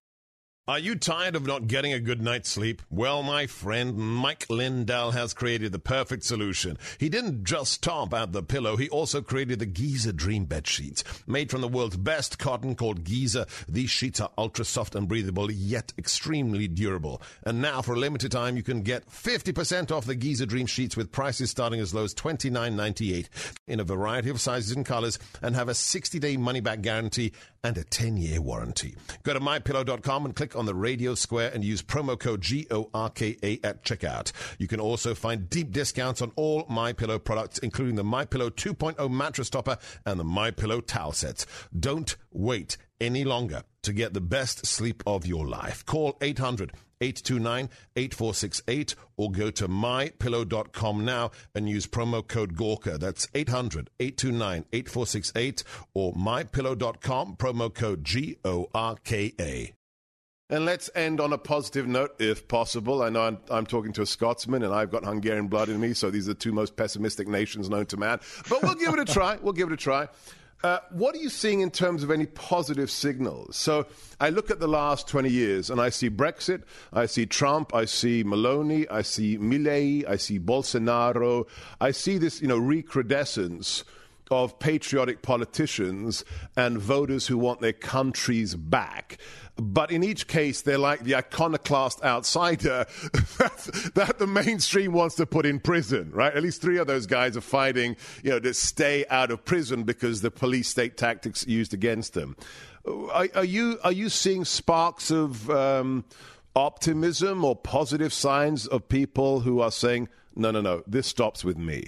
Are you tired of not getting a good night's sleep? Well, my friend Mike Lindell has created the perfect solution. He didn't just stop at the pillow, he also created the Giza Dream Bed Sheets. Made from the world's best cotton called Giza, these sheets are ultra soft and breathable, yet extremely durable. And now, for a limited time, you can get fifty percent off the Giza Dream Sheets with prices starting as low as twenty-nine ninety-eight in a variety of sizes and colors, and have a sixty-day money-back guarantee and a ten-year warranty. Go to my pillow dot com and click on the radio square and use promo code G O R K A at checkout. You can also find deep discounts on all MyPillow products, including the MyPillow two point oh mattress topper and the MyPillow towel sets. Don't wait any longer to get the best sleep of your life. Call eight hundred, eight two nine, eight four six eight or go to my pillow dot com now and use promo code Gorka. That's eight hundred, eight two nine, eight four six eight or my pillow dot com, promo code G O R K A. And let's end on a positive note, if possible. I know I'm, I'm talking to a Scotsman, and I've got Hungarian blood in me, so these are the two most pessimistic nations known to man. But we'll give it a try. We'll give it a try. Uh, what are you seeing in terms of any positive signals? So I look at the last twenty years, and I see Brexit, I see Trump, I see Meloni, I see Milei, I see Bolsonaro. I see this, you know, recrudescence of patriotic politicians and voters who want their countries back. But in each case, they're like the iconoclast outsider that, that the mainstream wants to put in prison, right? At least three of those guys are fighting, you know, to stay out of prison because the police state tactics used against them. Are, are you are you seeing sparks of um, optimism or positive signs of people who are saying, no, no, no, this stops with me?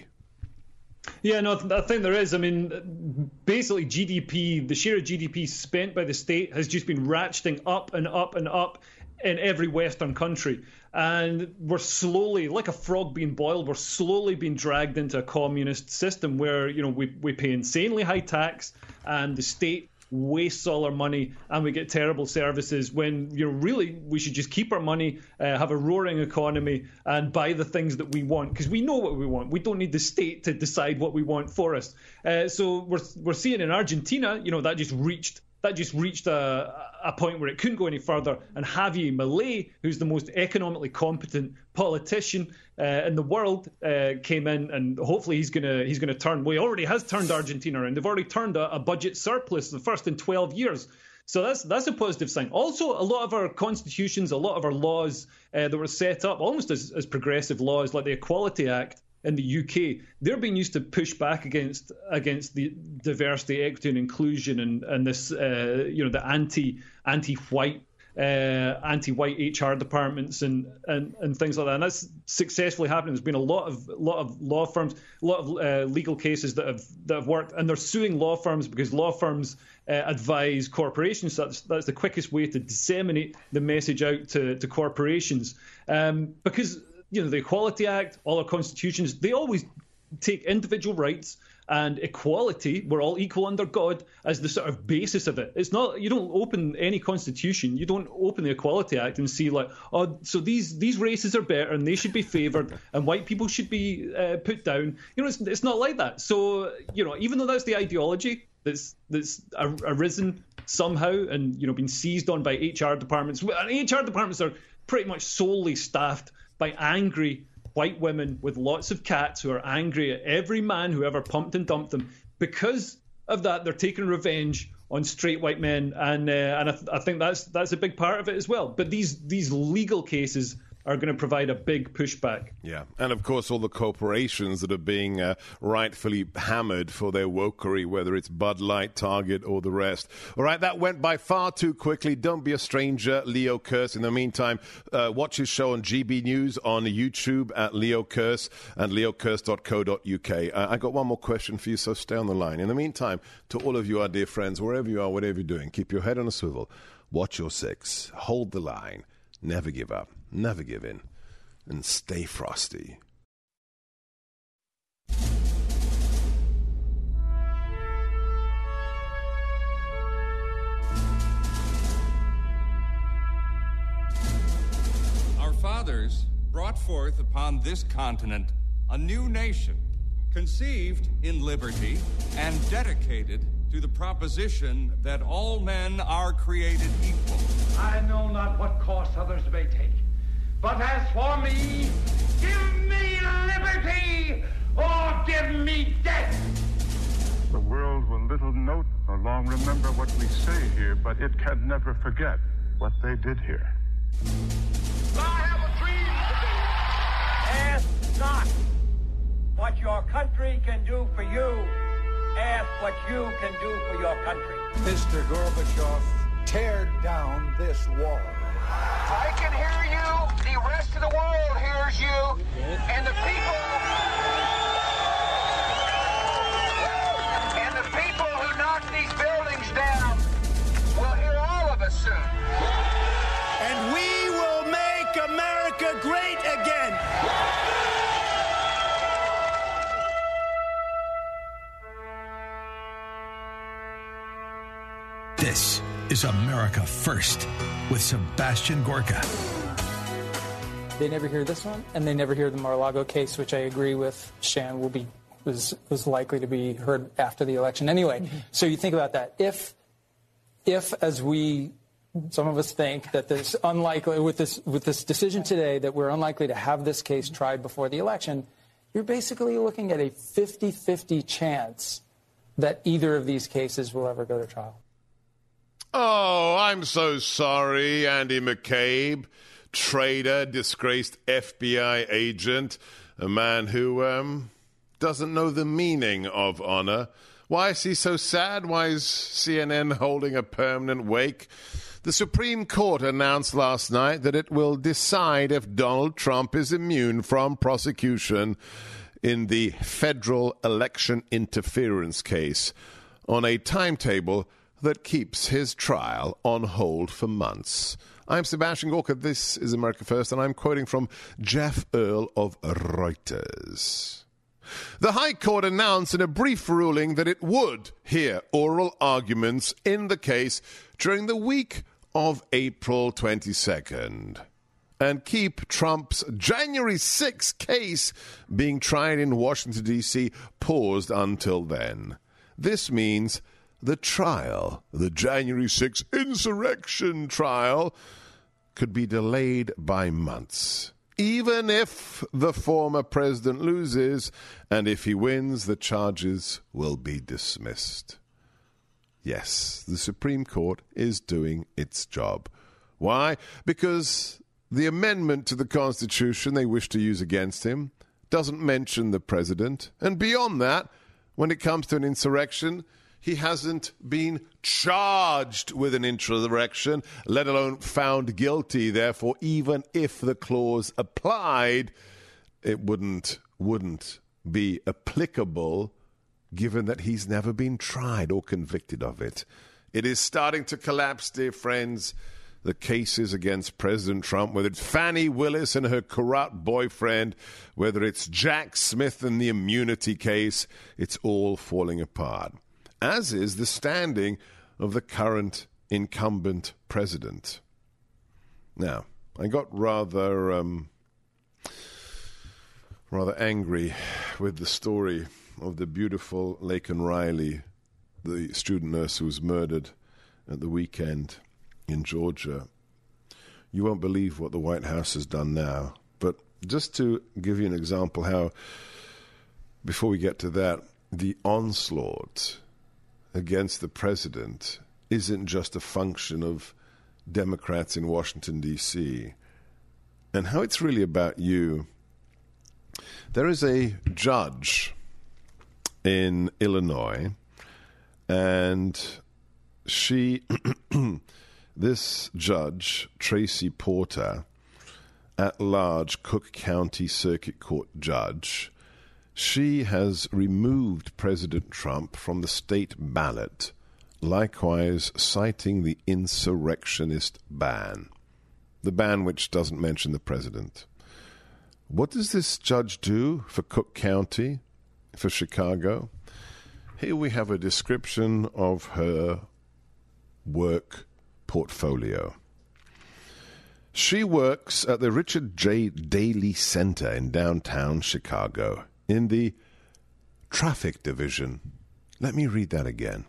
Yeah, no, I think there is. I mean, basically G D P, the share of G D P spent by the state has just been ratcheting up and up and up in every Western country. And we're slowly, like a frog being boiled, we're slowly being dragged into a communist system where, you know, we, we pay insanely high tax and the state wastes all our money and we get terrible services when, you know, really we should just keep our money, uh, have a roaring economy and buy the things that we want because we know what we want. We don't need the state to decide what we want for us. Uh, so we're we're seeing in Argentina, you know, that just reached that just reached a, a point where it couldn't go any further. And Javier Milei, who's the most economically competent politician uh, in the world, uh, came in, and hopefully he's gonna he's gonna turn. Well, he already has turned Argentina around. They've already turned a, a budget surplus, the first in twelve years. So that's that's a positive sign. Also, a lot of our constitutions, a lot of our laws uh, that were set up almost as, as progressive laws, like the Equality Act in the U K, they're being used to push back against against the diversity, equity, and inclusion, and and this uh, you know the anti anti-white uh, anti-white H R departments and, and and things like that. And that's successfully happening. There's been a lot of lot of law firms, a lot of uh, legal cases that have that have worked, and they're suing law firms because law firms uh, advise corporations. So that's that's the quickest way to disseminate the message out to to corporations, um, because. You know, the Equality Act, all our constitutions, they always take individual rights and equality, we're all equal under God, as the sort of basis of it. It's not, you don't open any constitution, you don't open the Equality Act and see like, oh, so these these races are better and they should be favoured and white people should be uh, put down. You know, it's, it's not like that. So, you know, even though that's the ideology that's that's arisen somehow and, you know, been seized on by H R departments, and H R departments are pretty much solely staffed by angry white women with lots of cats who are angry at every man who ever pumped and dumped them. Because of that, they're taking revenge on straight white men, and uh, and I, th- I think that's that's a big part of it as well. But these these legal cases are going to provide a big pushback. Yeah, and of course all the corporations that are being uh, rightfully hammered for their wokery, whether it's Bud Light, Target, or the rest. All right, that went by far too quickly. Don't be a stranger, Leo Kearse. In the meantime, uh, watch his show on G B News on YouTube at Leo Kearse and leo kearse dot co dot uk. Uh, I got one more question for you, so stay on the line. In the meantime, to all of you, our dear friends, wherever you are, whatever you're doing, keep your head on a swivel, watch your six, hold the line, never give up. Never give in, and stay frosty. Our fathers brought forth upon this continent a new nation, conceived in liberty and dedicated to the proposition that all men are created equal. I know not what course others may take. But as for me, give me liberty or give me death. The world will little note nor long remember what we say here, but it can never forget what they did here. I have a dream today. Ask not what your country can do for you. Ask what you can do for your country. Mister Gorbachev, tear down this wall. I can hear you. The rest of the world hears you. And the people... And the people who knock these buildings down will hear all of us soon. And we will make America great again. This is America First with Sebastian Gorka. They never hear this one, and they never hear the Mar-a-Lago case, which I agree with Shan will be was was likely to be heard after the election anyway. Mm-hmm. So you think about that. If if as we some of us think that this unlikely with this with this decision today that we're unlikely to have this case tried before the election, you're basically looking at a fifty-fifty chance that either of these cases will ever go to trial. Oh, I'm so sorry, Andy McCabe, traitor, disgraced F B I agent, a man who um, doesn't know the meaning of honor. Why is he so sad? Why is C N N holding a permanent wake? The Supreme Court announced last night that it will decide if Donald Trump is immune from prosecution in the federal election interference case on a timetable that keeps his trial on hold for months. I'm Sebastian Gorka. This is America First, and I'm quoting from Jeff Earl of Reuters. The High Court announced in a brief ruling that it would hear oral arguments in the case during the week of April twenty-second and keep Trump's January sixth case being tried in Washington, D C paused until then. This means the trial, the January sixth insurrection trial, could be delayed by months. Even if the former president loses, and if he wins, the charges will be dismissed. Yes, the Supreme Court is doing its job. Why? Because the amendment to the Constitution they wish to use against him doesn't mention the president. And beyond that, when it comes to an insurrection, he hasn't been charged with an insurrection, let alone found guilty. Therefore, even if the clause applied, it wouldn't wouldn't be applicable, given that he's never been tried or convicted of it. It is starting to collapse, dear friends. The cases against President Trump, whether it's Fannie Willis and her corrupt boyfriend, whether it's Jack Smith and the immunity case, it's all falling apart, as is the standing of the current incumbent president. Now, I got rather um, rather angry with the story of the beautiful Laken Riley, the student nurse who was murdered at the weekend in Georgia. You won't believe what the White House has done now. But just to give you an example how, before we get to that, the onslaught against the president isn't just a function of Democrats in Washington, D C, and how it's really about you. There is a judge in Illinois, and she, this judge, Tracy Porter, at-large Cook County Circuit Court judge, she has removed President Trump from the state ballot, likewise citing the insurrectionist ban, the ban which doesn't mention the president. What does this judge do for Cook County, for Chicago? Here we have a description of her work portfolio. She works at the Richard J. Daley Center in downtown Chicago, in the traffic division. Let me read that again.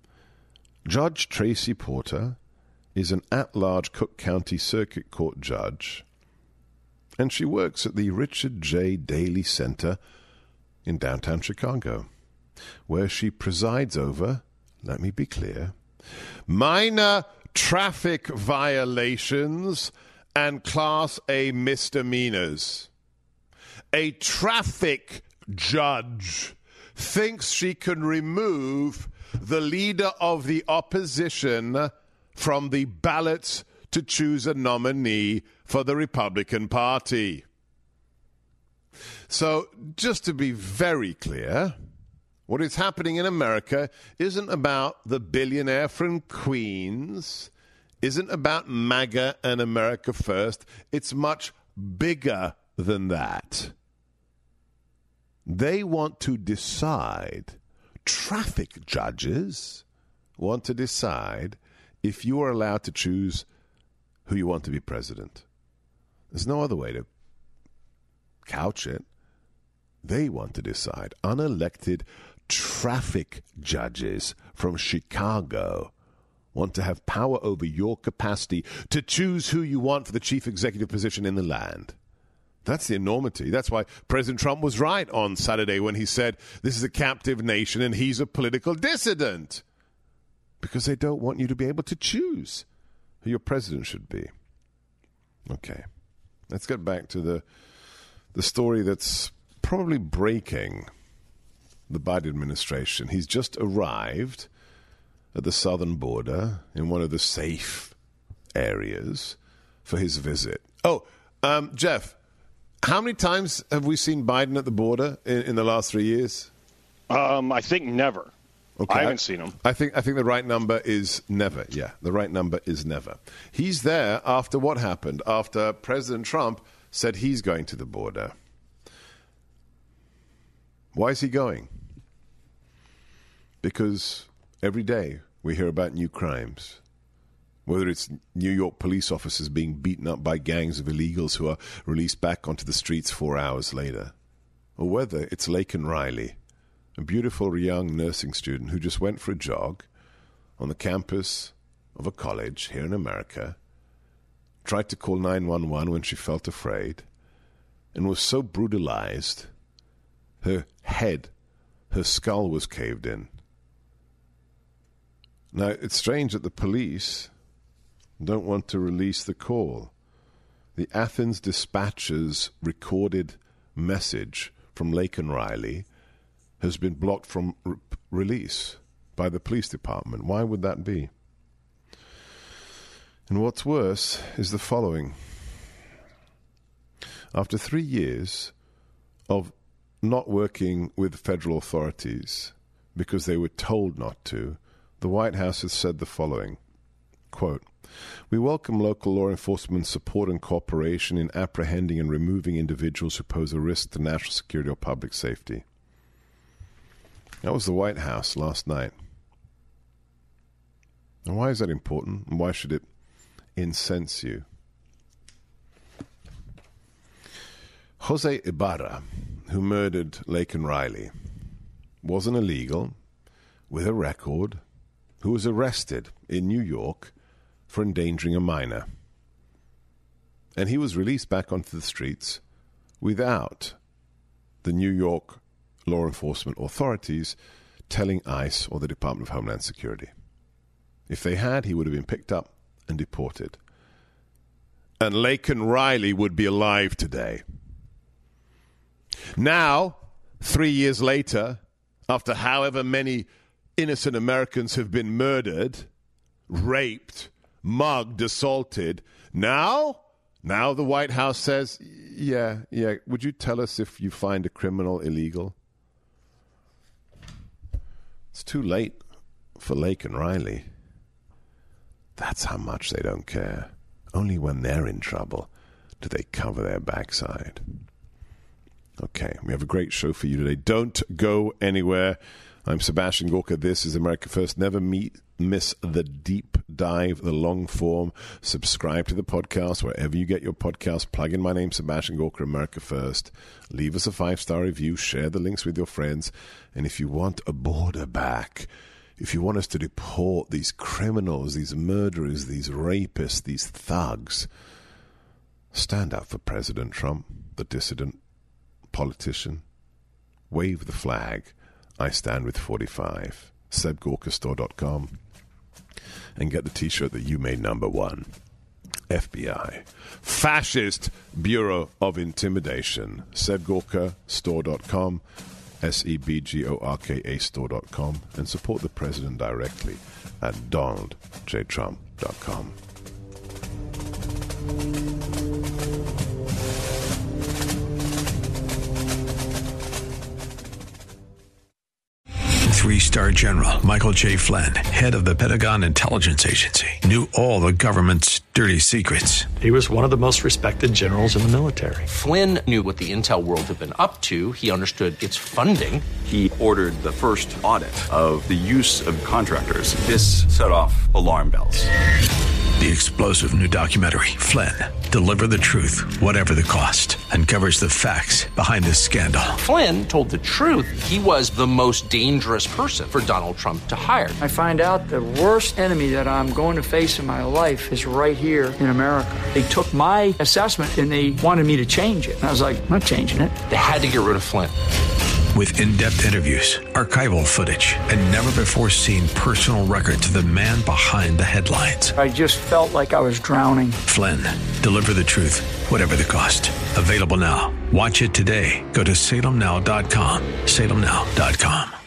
Judge Tracy Porter is an at-large Cook County Circuit Court judge, and she works at the Richard J. Daley Center in downtown Chicago, where she presides over, let me be clear, minor traffic violations and Class A misdemeanors. A traffic judge thinks she can remove the leader of the opposition from the ballot to choose a nominee for the Republican Party. So, just to be very clear, what is happening in America isn't about the billionaire from Queens, isn't about MAGA and America First. It's much bigger than that. They want to decide, traffic judges want to decide if you are allowed to choose who you want to be president. There's no other way to couch it. They want to decide. Unelected traffic judges from Chicago want to have power over your capacity to choose who you want for the chief executive position in the land. That's the enormity. That's why President Trump was right on Saturday when he said this is a captive nation and he's a political dissident. Because they don't want you to be able to choose who your president should be. Okay. Let's get back to the the story that's probably breaking the Biden administration. He's just arrived at the southern border in one of the safe areas for his visit. Oh, um, Jeff, how many times have we seen Biden at the border in, in the last three years? Um, I think never. Okay. I haven't seen him. I think I think the right number is never. Yeah, the right number is never. He's there after what happened? After President Trump said he's going to the border. Why is he going? Because every day we hear about new crimes. Whether it's New York police officers being beaten up by gangs of illegals who are released back onto the streets four hours later. Or whether it's Laken Riley, a beautiful young nursing student who just went for a jog on the campus of a college here in America, tried to call nine one one when she felt afraid, and was so brutalized, her head, her skull was caved in. Now, it's strange that the police don't want to release the call. The Athens Dispatch's recorded message from Laken Riley has been blocked from re- release by the police department. Why would that be? And what's worse is the following. After three years of not working with federal authorities because they were told not to, the White House has said the following, quote, "We welcome local law enforcement's support and cooperation in apprehending and removing individuals who pose a risk to national security or public safety." That was the White House last night. And why is that important? And why should it incense you? Jose Ibarra, who murdered Laken Riley, was an illegal with a record who was arrested in New York for endangering a minor. And he was released back onto the streets without the New York law enforcement authorities telling ICE or the Department of Homeland Security. If they had, he would have been picked up and deported. And Laken Riley would be alive today. Now, three years later, after however many innocent Americans have been murdered, raped, mugged, assaulted, now, now the White House says, yeah, yeah, would you tell us if you find a criminal illegal? It's too late for Laken Riley. That's how much they don't care. Only when they're in trouble do they cover their backside. Okay, we have a great show for you today. Don't go anywhere. I'm Sebastian Gorka. This is America First. Never meet, miss the deep dive, the long form. Subscribe to the podcast wherever you get your podcast. Plug in my name, Sebastian Gorka, America First. Leave us a five-star review. Share the links with your friends. And if you want a border back, if you want us to deport these criminals, these murderers, these rapists, these thugs, stand up for President Trump, the dissident politician. Wave the flag. I stand with forty-five. seb gorka store dot com. And get the t-shirt that you made number one. F B I. Fascist Bureau of Intimidation. seb gorka store dot com. S E B G O R K A store dot com. And support the president directly at donald j trump dot com. Three-star General Michael J. Flynn, head of the Pentagon Intelligence Agency, knew all the government's dirty secrets. He was one of the most respected generals in the military. Flynn knew what the intel world had been up to. He understood its funding. He ordered the first audit of the use of contractors. This set off alarm bells. The explosive new documentary, Flynn, Deliver the Truth, Whatever the Cost, uncovers the facts behind this scandal. Flynn told the truth. He was the most dangerous person for Donald Trump to hire. I find out the worst enemy that I'm going to face in my life is right here in America. They took my assessment and they wanted me to change it. And I was like, I'm not changing it. They had to get rid of Flynn. With in-depth interviews, archival footage, and never-before-seen personal records of the man behind the headlines. I just felt like I was drowning. Flynn, Deliver the Truth, Whatever the Cost. Available now. Watch it today. Go to salem now dot com. salem now dot com.